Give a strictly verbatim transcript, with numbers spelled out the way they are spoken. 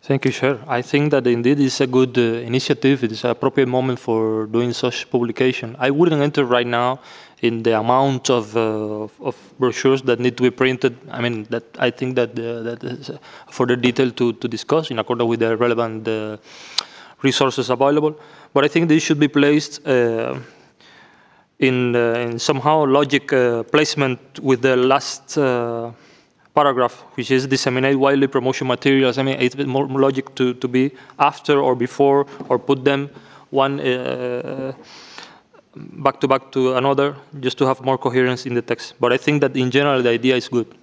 Thank you, Chair. I think that indeed it's a good uh, initiative. It is an appropriate moment for doing such publication. I wouldn't enter right now in the amount of, uh, of brochures that need to be printed. I mean, that I think that uh, that is uh, further detail to, to discuss in accordance with the relevant uh, resources available. But I think this should be placed uh, in, uh, in somehow logic uh, placement with the last uh, paragraph, which is disseminate widely promotion materials. I mean, it's a bit more logic to, to be after or before, or put them one uh, back to back to another, just to have more coherence in the text. But I think that in general, the idea is good.